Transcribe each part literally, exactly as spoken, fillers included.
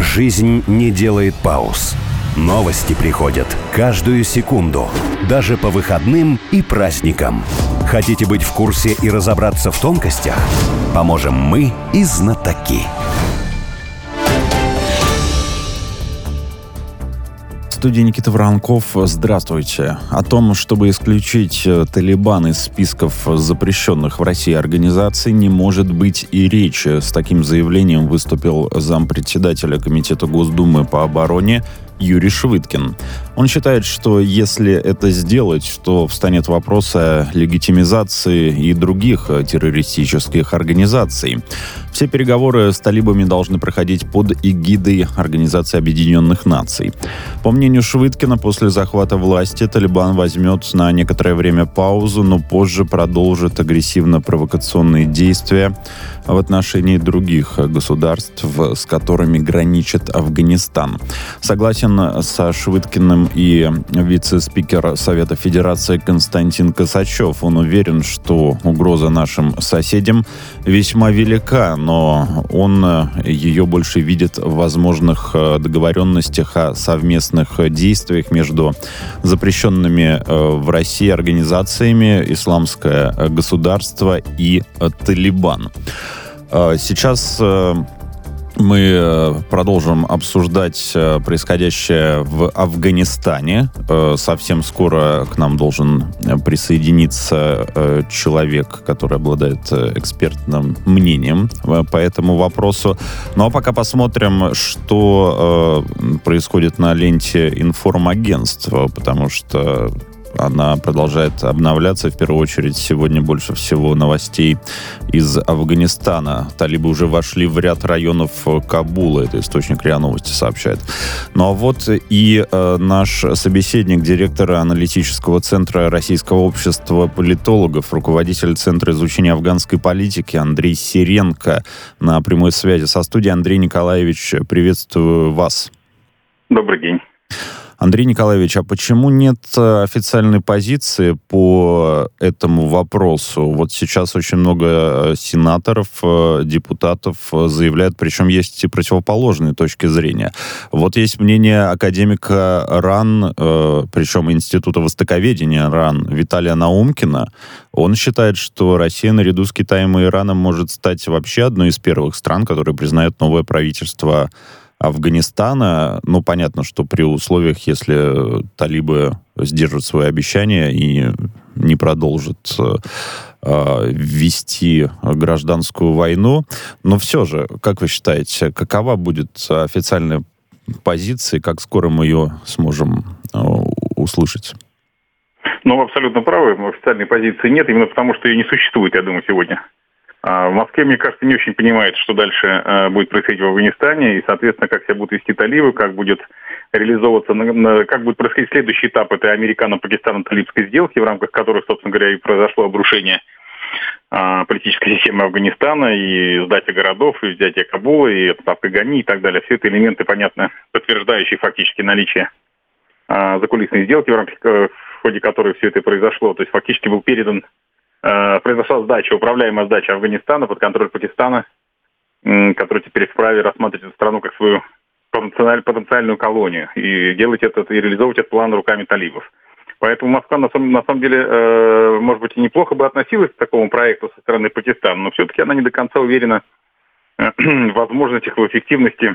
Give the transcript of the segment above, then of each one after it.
Жизнь не делает пауз. Новости приходят каждую секунду, даже по выходным и праздникам. Хотите быть в курсе и разобраться в тонкостях? Поможем мы и знатоки. В студии Никита Воронков. Здравствуйте. О том, чтобы исключить Талибан из списков запрещенных в России организаций, не может быть и речи. С таким заявлением выступил зампредседателя Комитета Госдумы по обороне Юрий Швыдкин. Он считает, что если это сделать, то встанет вопрос о легитимизации и других террористических организаций. Все переговоры с талибами должны проходить под эгидой Организации Объединенных Наций. По мнению Швыдкина, после захвата власти Талибан возьмет на некоторое время паузу, но позже продолжит агрессивно-провокационные действия в отношении других государств, с которыми граничит Афганистан. Согласен со Швыдкиным и вице-спикер Совета Федерации Константин Косачев. Он уверен, что угроза нашим соседям весьма велика, но он ее больше видит в возможных договоренностях о совместных действиях между запрещенными в России организациями «Исламское государство» и «Талибан». Сейчас мы продолжим обсуждать происходящее в Афганистане. Совсем скоро к нам должен присоединиться человек, который обладает экспертным мнением по этому вопросу. Ну а пока посмотрим, что происходит на ленте информагентства, потому что она продолжает обновляться. В первую очередь, сегодня больше всего новостей из Афганистана. Талибы уже вошли в ряд районов Кабула. Это источник РИА Новости сообщает. Ну а вот и э, наш собеседник, директор аналитического центра Российского общества политологов, руководитель Центра изучения афганской политики Андрей Сиренко на прямой связи со студией. Андрей Николаевич, приветствую вас. Добрый день. Андрей Николаевич, а почему нет официальной позиции по этому вопросу? Вот сейчас очень много сенаторов, депутатов заявляют, причем есть и противоположные точки зрения. Вот есть мнение академика РАН, причем Института востоковедения РАН, Виталия Наумкина. Он считает, что Россия наряду с Китаем и Ираном может стать вообще одной из первых стран, которые признают новое правительство Афганистана. Ну, понятно, что при условиях, если талибы сдержат свои обещания и не продолжат э, вести гражданскую войну. Но все же, как вы считаете, какова будет официальная позиция, как скоро мы ее сможем э, услышать? Ну, вы абсолютно правы, официальной позиции нет, именно потому, что ее не существует, я думаю, сегодня. В Москве, мне кажется, не очень понимает, что дальше э, будет происходить в Афганистане, и, соответственно, как себя будут вести талибы, как будет реализовываться, на, на, как будет происходить следующий этап этой американо-пакистано-талибской сделки, в рамках которой, собственно говоря, и произошло обрушение э, политической системы Афганистана, и сдача городов, и взятие Кабула, и отставка Гани, и так далее. Все это элементы, понятно, подтверждающие фактически наличие э, закулисной сделки, в рамках э, в ходе которой все это произошло. То есть фактически был передан произошла сдача, управляемая сдача Афганистана под контроль Пакистана, который теперь вправе рассматривать эту страну как свою потенциальную колонию и делать это, и реализовывать этот план руками талибов. Поэтому Москва на самом, на самом деле, может быть, и неплохо бы относилась к такому проекту со стороны Пакистана, но все-таки она не до конца уверена в возможностях, в эффективности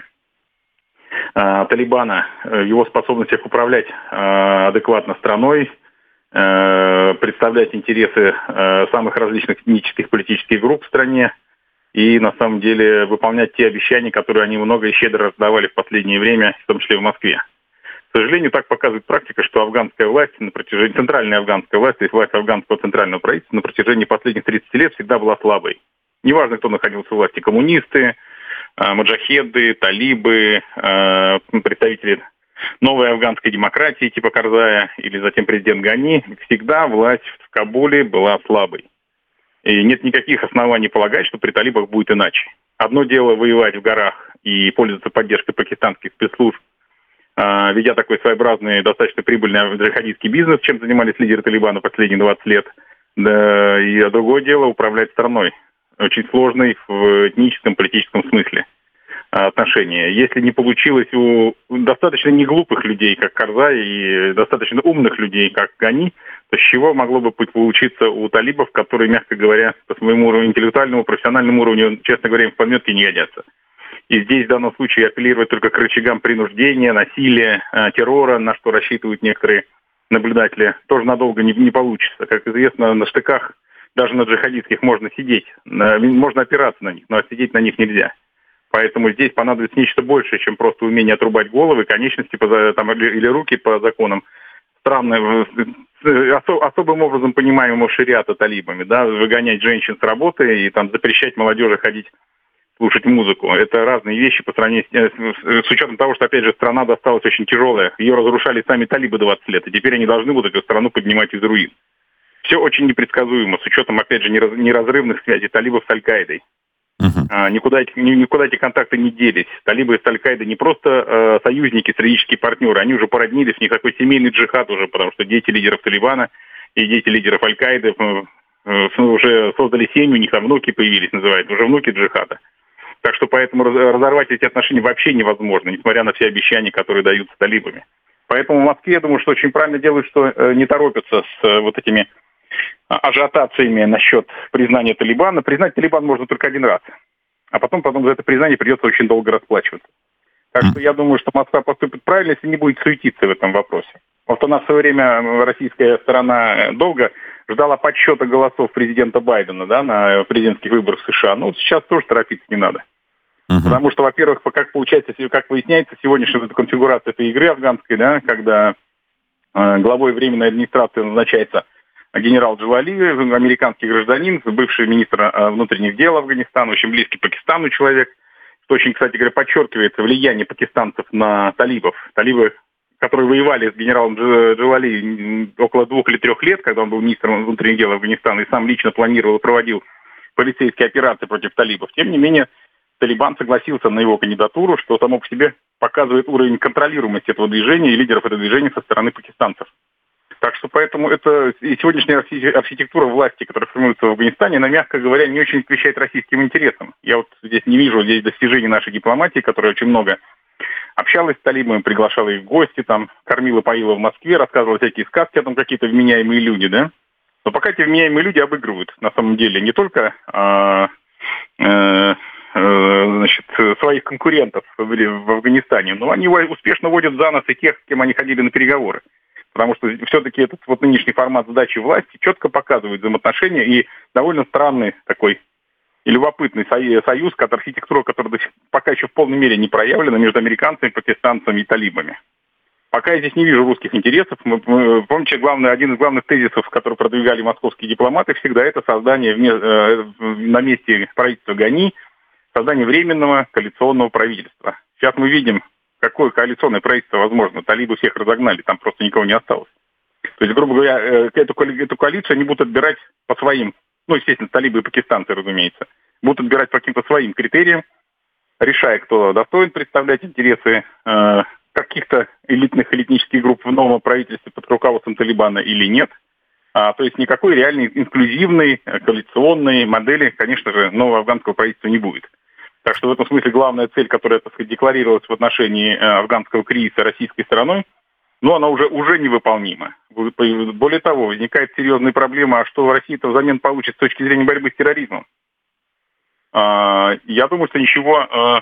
Талибана, в его способностях управлять адекватно страной, представлять интересы э, самых различных этнических политических групп в стране и, на самом деле, выполнять те обещания, которые они много и щедро раздавали в последнее время, в том числе в Москве. К сожалению, так показывает практика, что афганская власть, на протяжении, центральная афганская власть, то есть власть афганского центрального правительства на протяжении последних тридцати лет всегда была слабой. Неважно, кто находился у власти, коммунисты, э, маджахеды, талибы, э, представители новой афганской демократии типа Карзая или затем президент Гани, всегда власть в Кабуле была слабой. И нет никаких оснований полагать, что при талибах будет иначе. Одно дело воевать в горах и пользоваться поддержкой пакистанских спецслужб, ведя такой своеобразный, достаточно прибыльный джихадистский бизнес, чем занимались лидеры Талибана последние двадцать лет. Да, и а другое дело управлять страной, очень сложной в этническом, политическом смысле. отношения. Если не получилось у достаточно неглупых людей, как Карзай, и достаточно умных людей, как Гани, то с чего могло бы получиться у талибов, которые, мягко говоря, по своему уровню, интеллектуальному, профессиональному уровню, честно говоря, им в подметке не годятся. И здесь в данном случае апеллировать только к рычагам принуждения, насилия, террора, на что рассчитывают некоторые наблюдатели, тоже надолго не, не получится. Как известно, на штыках, даже на джихадистских, можно сидеть, можно опираться на них, но сидеть на них нельзя. Поэтому здесь понадобится нечто большее, чем просто умение отрубать головы, конечности там, или руки по законам странно, особым образом понимаемого шариата талибами, да, выгонять женщин с работы и там запрещать молодежи ходить слушать музыку. Это разные вещи по сравнению с, с учетом того, что, опять же, страна досталась очень тяжелая. Ее разрушали сами талибы двадцать лет, и теперь они должны будут эту страну поднимать из руин. Все очень непредсказуемо, с учетом, опять же, неразрывных связей талибов с Аль-Каидой. Uh-huh. А, никуда, эти, никуда эти контакты не делись. Талибы с Аль-Каидой не просто э, союзники, стратегические партнеры, они уже породнились, у них такой семейный джихад уже, потому что дети лидеров Талибана и дети лидеров Аль-Каиды э, э, уже создали семью, у них там внуки появились, называют, уже внуки джихада. Так что поэтому разорвать эти отношения вообще невозможно, несмотря на все обещания, которые даются талибами. Поэтому в Москве, я думаю, что очень правильно делают, что э, не торопятся с э, вот этими ажиотациями насчет признания Талибана. Признать Талибан можно только один раз. А потом, потом за это признание придется очень долго расплачиваться. Так что я думаю, что Москва поступит правильно, если не будет суетиться в этом вопросе. Вот у нас в свое время российская сторона долго ждала подсчета голосов президента Байдена, да, на президентских выборах в США. Ну, сейчас тоже торопиться не надо. Uh-huh. Потому что, во-первых, как получается, как выясняется, сегодняшняя эта конфигурация этой игры афганской, да, когда э, главой временной администрации назначается генерал Джалали, американский гражданин, бывший министр внутренних дел Афганистана, очень близкий Пакистану человек, что очень, кстати говоря, подчеркивает влияние пакистанцев на талибов. Талибы, которые воевали с генералом Джалали около двух или трех лет, когда он был министром внутренних дел Афганистана и сам лично планировал и проводил полицейские операции против талибов. Тем не менее, Талибан согласился на его кандидатуру, что само по себе показывает уровень контролируемости этого движения и лидеров этого движения со стороны пакистанцев. Так что поэтому это и сегодняшняя архитектура власти, которая формируется в Афганистане, она, мягко говоря, не очень отвечает российским интересам. Я вот здесь не вижу здесь достижений нашей дипломатии, которая очень много общалась с талибами, приглашала их в гости, там, кормила, поила в Москве, рассказывала всякие сказки, о том какие-то вменяемые люди, да. Но пока эти вменяемые люди обыгрывают, на самом деле, не только а, а, а, значит, своих конкурентов в, в Афганистане, но они успешно водят за нос и тех, с кем они ходили на переговоры. Потому что все-таки этот вот нынешний формат сдачи власти четко показывает взаимоотношения и довольно странный такой и любопытный союз, архитектура, которая пока еще в полной мере не проявлена между американцами, пакистанцами и талибами. Пока я здесь не вижу русских интересов. Мы, мы, помните, главный, один из главных тезисов, который продвигали московские дипломаты, всегда это создание вне, э, на месте правительства Гани, создание временного коалиционного правительства. Сейчас мы видим, какое коалиционное правительство возможно. Талибы всех разогнали, там просто никого не осталось. То есть, грубо говоря, эту, эту коалицию они будут отбирать по своим, ну, естественно, талибы и пакистанцы, разумеется, будут отбирать по каким-то своим критериям, решая, кто достоин представлять интересы э, каких-то элитных или этнических групп в новом правительстве под руководством Талибана или нет. А, то есть никакой реальной инклюзивной коалиционной модели, конечно же, нового афганского правительства не будет. Так что в этом смысле главная цель, которая, так сказать, декларировалась в отношении э, афганского кризиса российской стороной, но она уже, уже невыполнима. Более того, возникает серьезная проблема, а что Россия-то взамен получит с точки зрения борьбы с терроризмом? Э, я думаю, что ничего, э,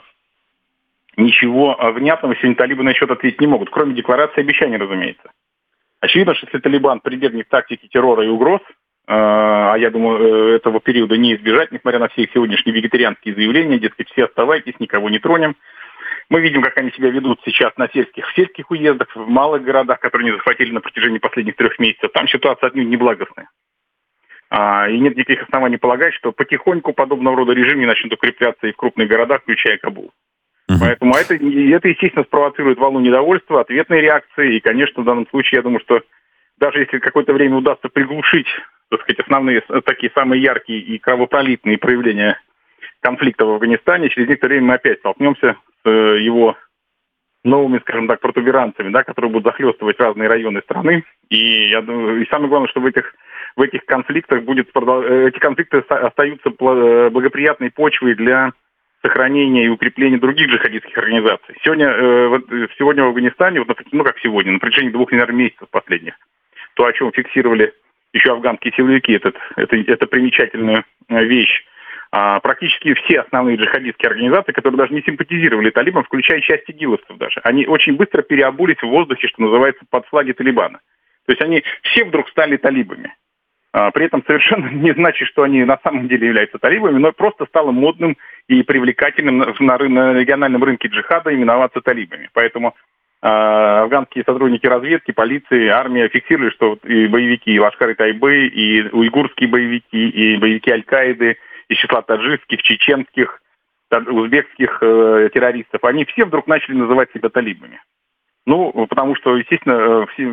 ничего внятного сегодня талибы на счет ответить не могут, кроме декларации и обещаний, разумеется. Очевидно, что если Талибан прибегнет к тактике террора и угроз, а я думаю, этого периода не избежать, несмотря на все их сегодняшние вегетарианские заявления, дескать, все оставайтесь, никого не тронем. Мы видим, как они себя ведут сейчас на сельских, в сельских уездах, в малых городах, которые они захватили на протяжении последних трех месяцев. Там ситуация отнюдь неблагостная. А, и нет никаких оснований полагать, что потихоньку подобного рода режимы начнут укрепляться и в крупных городах, включая Кабул. Uh-huh. Поэтому это, это, естественно, спровоцирует волну недовольства, ответные реакции. И, конечно, в данном случае, я думаю, что даже если какое-то время удастся приглушить, так сказать, основные, такие самые яркие и кровопролитные проявления конфликта в Афганистане, через некоторое время мы опять столкнемся с его новыми, скажем так, протуберанцами, да, которые будут захлестывать разные районы страны. И, я думаю, и самое главное, что в этих, в этих конфликтах будет, эти конфликты остаются благоприятной почвой для сохранения и укрепления других джихадистских организаций. Сегодня, э, вот, сегодня в Афганистане, вот, ну как сегодня, на протяжении двух, наверное, месяцев последних, то, о чем фиксировали еще афганские силовики, этот, это, это примечательная вещь. А, практически все основные джихадистские организации, которые даже не симпатизировали талибам, включая часть игиловцев даже, они очень быстро переобулись в воздухе, что называется, под флаги Талибана. То есть они все вдруг стали талибами. А, при этом совершенно не значит, что они на самом деле являются талибами, но просто стало модным и привлекательным на, на, на региональном рынке джихада именоваться талибами. Поэтому а, афганские сотрудники разведки, полиции, армия фиксировали, что и боевики, и Лашкар-и-Тайбы, и уйгурские боевики, и боевики Аль-Каиды, из числа таджикских, чеченских, узбекских э, террористов, они все вдруг начали называть себя талибами. Ну, потому что, естественно, все,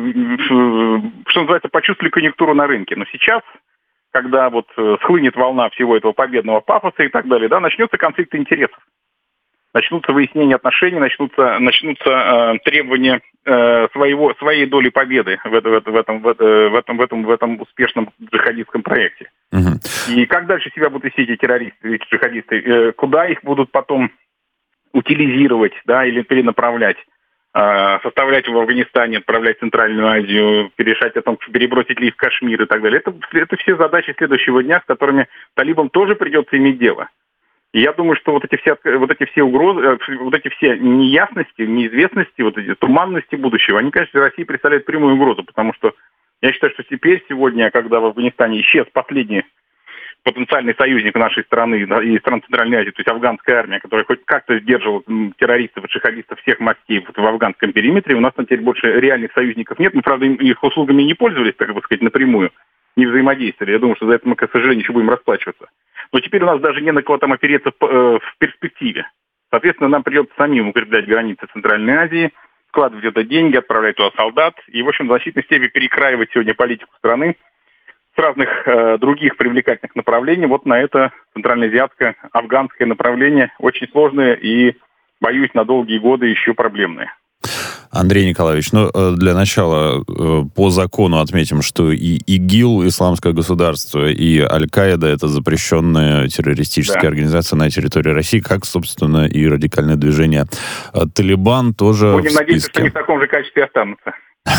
что называется, почувствовали конъюнктуру на рынке. Но сейчас, когда вот схлынет волна всего этого победного пафоса и так далее, да, начнется конфликт интересов. Начнутся выяснения отношений, начнутся, начнутся э, требования э, своего, своей доли победы в, это, в, это, в, этом, в, это, в, этом, в, этом, в этом успешном джихадистском проекте. Угу. И как дальше себя будут вести эти террористы, эти джихадисты? Э, куда их будут потом утилизировать, да, или перенаправлять? Составлять в Афганистане, отправлять в Центральную Азию, решать о том, перебросить ли их в Кашмир и так далее. Это, это все задачи следующего дня, с которыми талибам тоже придется иметь дело. И я думаю, что вот эти все, вот эти все угрозы, вот эти все неясности, неизвестности, вот эти туманности будущего, они, конечно, России представляют прямую угрозу, потому что я считаю, что теперь, сегодня, когда в Афганистане исчез последний потенциальный союзник нашей страны и стран Центральной Азии, то есть афганская армия, которая хоть как-то сдерживала террористов и джихадистов всех мастей в афганском периметре, у нас на теперь больше реальных союзников нет. Мы, правда, их услугами не пользовались, так бы сказать, напрямую, не взаимодействовали. Я думаю, что за это мы, к сожалению, еще будем расплачиваться. Но теперь у нас даже не на кого там опереться в перспективе. Соответственно, нам придется самим укреплять границы Центральной Азии, вкладывать в это деньги, отправлять туда солдат и, в общем, в значительной степени перекраивать сегодня политику страны с разных э, других привлекательных направлений. Вот на это центральноазиатское, афганское направление очень сложное и, боюсь, на долгие годы еще проблемное. Андрей Николаевич, ну, для начала по закону отметим, что и ИГИЛ, Исламское государство, и Аль-Каида — это запрещенные террористические да. организации на территории России, как, собственно, и радикальное движение Талибан тоже Будем в списке. надеяться, что они в таком же качестве останутся.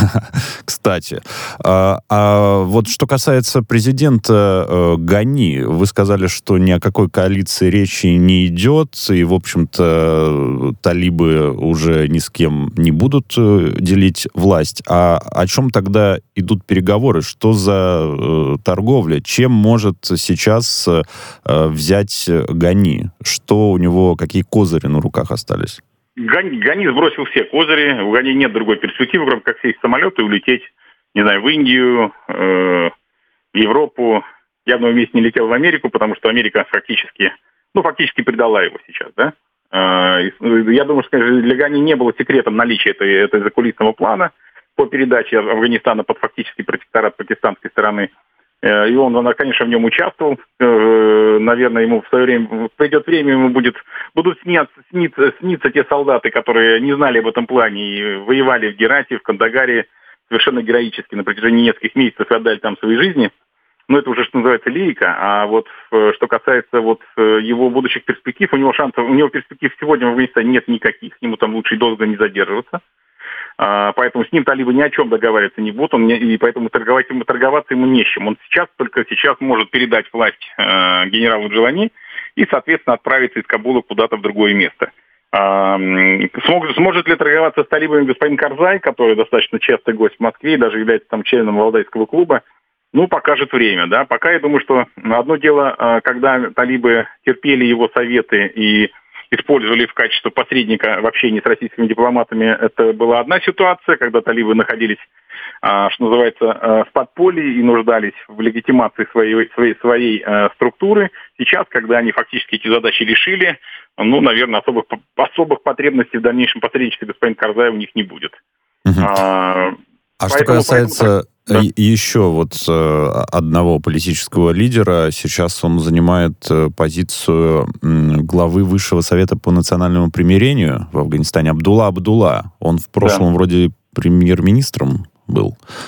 Кстати, а, а вот что касается президента э, Гани, вы сказали, что ни о какой коалиции речи не идет, и, в общем-то, талибы уже ни с кем не будут э, делить власть. А о чем тогда идут переговоры? Что за э, торговля? Чем может сейчас э, взять Гани? Что у него, какие козыри на руках остались? Гани, Гани сбросил все козыри, у Гани нет другой перспективы, кроме как сесть в самолет и улететь, не знаю, в Индию, э, в Европу. Я в новом месте не летел в Америку, потому что Америка фактически, ну, фактически предала его сейчас, да. Э, я думаю, что для Гани не было секретом наличия этой, этой закулисного плана по передаче Афганистана под фактический протекторат пакистанской стороны. И он, конечно, в нем участвовал. Наверное, ему в свое время, придет время, ему будет, будут сниться, сниться, сниться те солдаты, которые не знали об этом плане и воевали в Герате, в Кандагаре совершенно героически на протяжении нескольких месяцев и отдали там свои жизни. Но это уже, что называется, лирика. А вот что касается вот его будущих перспектив, у него шансов, у него перспектив сегодня в Афганистане нет никаких. Ему там лучше долго не задерживаться. Поэтому с ним талибы ни о чем договариваться не будут, он не, и поэтому торговать ему, торговаться ему не с чем. Он сейчас, только сейчас может передать власть э, генералу Джилани и, соответственно, отправиться из Кабула куда-то в другое место. Э, смог, сможет ли торговаться с талибами господин Карзай, который достаточно частый гость в Москве и даже является там членом Валдайского клуба, ну, покажет время, да. Пока я думаю, что одно дело, э, когда талибы терпели его советы и использовали в качестве посредника в общении с российскими дипломатами, это была одна ситуация, когда талибы находились, что называется, в подполье и нуждались в легитимации своей, своей, своей структуры. Сейчас, когда они фактически эти задачи решили, ну, наверное, особых, особых потребностей в дальнейшем посредничестве господин Карзай у них не будет. Угу. А, а поэтому, что касается... Поэтому... Да. Еще вот э, одного политического лидера, сейчас он занимает э, позицию э, главы Высшего совета по национальному примирению в Афганистане, Абдулла Абдулла. Он в прошлом да. вроде премьер-министром был.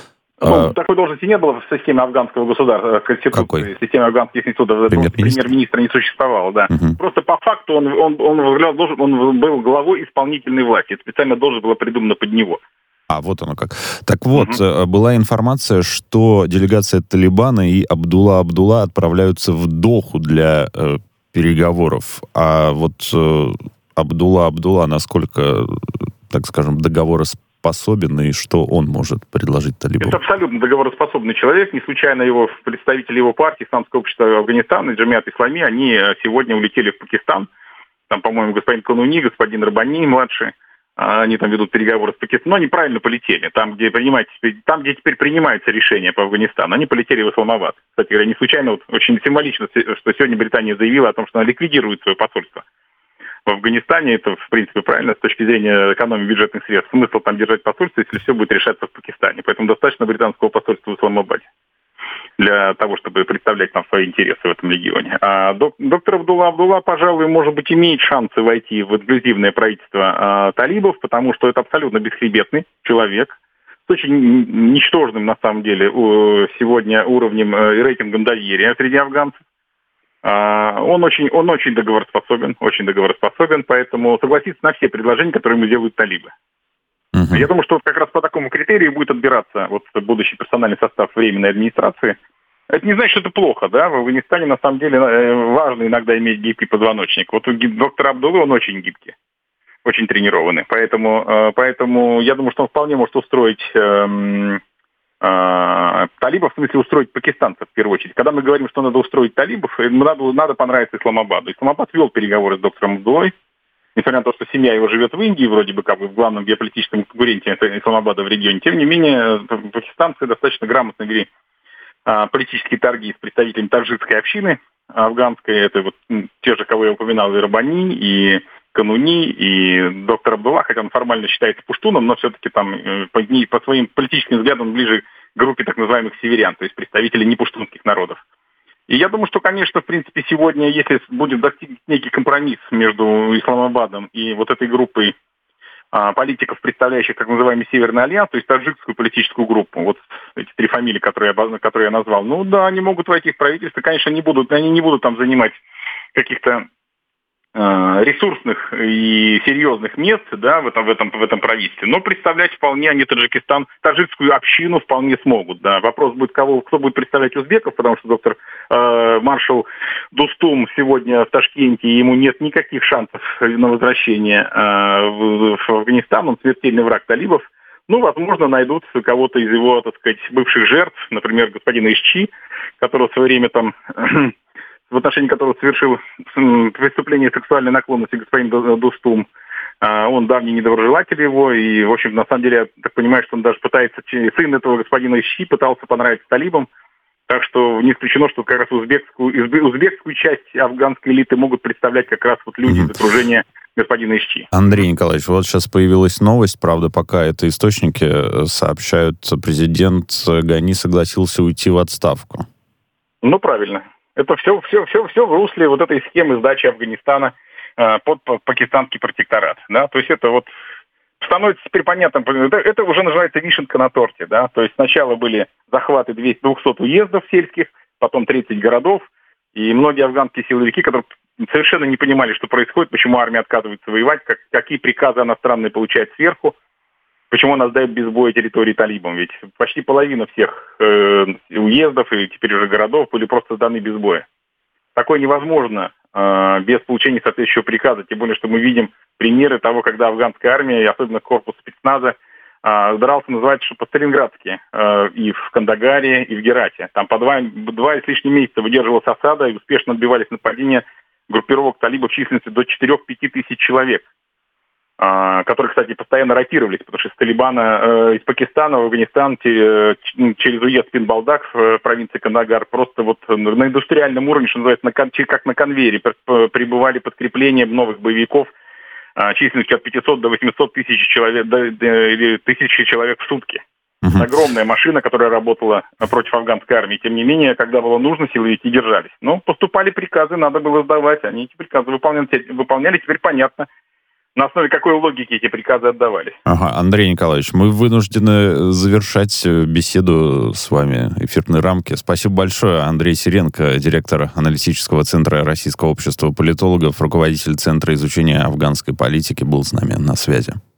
Ну, а... такой должности не было в системе афганского государства, в Конституции, в системе афганских институтов. Премьер-министр? Премьер-министра не существовало, да. Угу. Просто по факту он, он, он, он, он был главой исполнительной власти. Это специально должность была придумана под него. А, вот оно как. Так вот, угу. была информация, что делегация Талибана и Абдулла Абдулла отправляются в Доху для э, переговоров. А вот э, Абдулла Абдулла, насколько, так скажем, договороспособен, и что он может предложить талибам? Это абсолютно договороспособный человек. Не случайно его представители его партии, Исламское общество Афганистана, Джамиат Ислами, они сегодня улетели в Пакистан. Там, по-моему, господин Кануни, господин Рабани, младший. Они там ведут переговоры с Пакистаном, но они правильно полетели. Там, где принимается, там, где теперь принимаются решения по Афганистану, они полетели в Исламабад. Кстати говоря, не случайно, вот, очень символично, что сегодня Британия заявила о том, что она ликвидирует свое посольство в Афганистане. Это, в принципе, правильно с точки зрения экономии бюджетных средств. Смысл там держать посольство, если все будет решаться в Пакистане. Поэтому достаточно британского посольства в Исламабаде для того, чтобы представлять там свои интересы в этом регионе. А док- доктор Абдулла Абдулла, пожалуй, может быть, имеет шансы войти в инклюзивное правительство а, талибов, потому что это абсолютно бесхребетный человек с очень ничтожным, на самом деле, у, сегодня уровнем и рейтингом доверия среди афганцев. А, он, очень, он очень договороспособен, очень договороспособен, поэтому согласится на все предложения, которые ему делают талибы. Uh-huh. Я думаю, что вот как раз по такому критерию будет отбираться вот будущий персональный состав временной администрации. Это не значит, что это плохо, да? В Афганистане на самом деле важно иногда иметь гибкий позвоночник. Вот у доктора Абдуллы он очень гибкий, очень тренированный. Поэтому, поэтому я думаю, что он вполне может устроить э, э, талибов, в смысле устроить пакистанцев в первую очередь. Когда мы говорим, что надо устроить талибов, надо, надо понравиться Исламабаду. Исламабад вел переговоры с доктором Абдуллой. Несмотря на то, что семья его живет в Индии, вроде бы как бы в главном геополитическом конкуренте Исламабада в регионе, тем не менее, пакистанцы достаточно грамотно вели а, политические торги с представителями таджикской общины афганской. Это вот те же, кого я упоминал, и Рабани, и Кануни, и доктор Абдулла, хотя он формально считается пуштуном, но все-таки там по, по своим политическим взглядам ближе к группе так называемых северян, то есть представителей непуштунских народов. И я думаю, что, конечно, в принципе, сегодня, если будет достигнут некий компромисс между Исламабадом и вот этой группой а, политиков, представляющих так называемый Северный альянс, то есть таджикскую политическую группу, вот эти три фамилии, которые я, которые я назвал, ну да, они могут войти в правительство, конечно, не будут, они не будут там занимать каких-то ресурсных и серьезных мест, да, в этом, в этом, в этом правительстве, но представлять вполне они Таджикистан, таджикскую общину вполне смогут, да. Вопрос будет, кого, кто будет представлять узбеков, потому что доктор э, маршал Достум сегодня в Ташкенте, и ему нет никаких шансов на возвращение э, в, в Афганистан, он смертельный враг талибов. Ну, возможно, найдут кого-то из его, так сказать, бывших жертв, например, господина Ишчи, которого в свое время там... в отношении которого совершил преступление сексуальной наклонности господин Достум. Он давний недоброжелатель его, и, в общем, на самом деле, я так понимаю, что он даже пытается, сын этого господина Ищи пытался понравиться талибам, так что не исключено, что как раз узбекскую, узбекскую часть афганской элиты могут представлять как раз вот люди из окружения господина Ищи. Андрей Николаевич, вот сейчас появилась новость, правда, пока это источники сообщают, президент Гани согласился уйти в отставку. Ну, правильно. Это все, все, все, все в русле вот этой схемы сдачи Афганистана э, под пакистанский протекторат. Да? То есть это вот становится теперь понятно, это, это уже называется вишенка на торте. Да? То есть сначала были захваты двухсот уездов сельских, потом тридцать городов, и многие афганские силовики, которые совершенно не понимали, что происходит, почему армия отказывается воевать, как, какие приказы иностранные получает сверху, почему она сдает без боя территории талибам. Ведь почти половина всех э, уездов и теперь уже городов были просто сданы без боя. Такое невозможно э, без получения соответствующего приказа. Тем более, что мы видим примеры того, когда афганская армия, и особенно корпус спецназа, э, дрался, называется, что по-сталинградски. Э, и в Кандагаре, и в Герате. Там по два, два с лишним месяца выдерживалась осада, и успешно отбивались нападения группировок талибов численностью до четырех-пяти тысяч человек, которые, кстати, постоянно ротировались, потому что из Талибана, э, из Пакистана в Афганистан те, через уезд Пин-Балдак в провинции Кандагар просто вот на индустриальном уровне, что называется, на, как на конвейере, прибывали подкрепления новых боевиков э, численностью от пятисот до восьмисот тысяч человек, до, до, или тысячи человек в сутки. Uh-huh. Огромная машина, которая работала против афганской армии. Тем не менее, когда было нужно, силовики держались. Но поступали приказы, надо было сдавать. Они эти приказы выполняли. Выполняли. Теперь понятно, на основе какой логики эти приказы отдавались. Ага, Андрей Николаевич, мы вынуждены завершать беседу с вами, эфирные рамки. Спасибо большое. Андрей Сиренко, директор аналитического центра Российского общества политологов, руководитель Центра изучения афганской политики, был с нами на связи.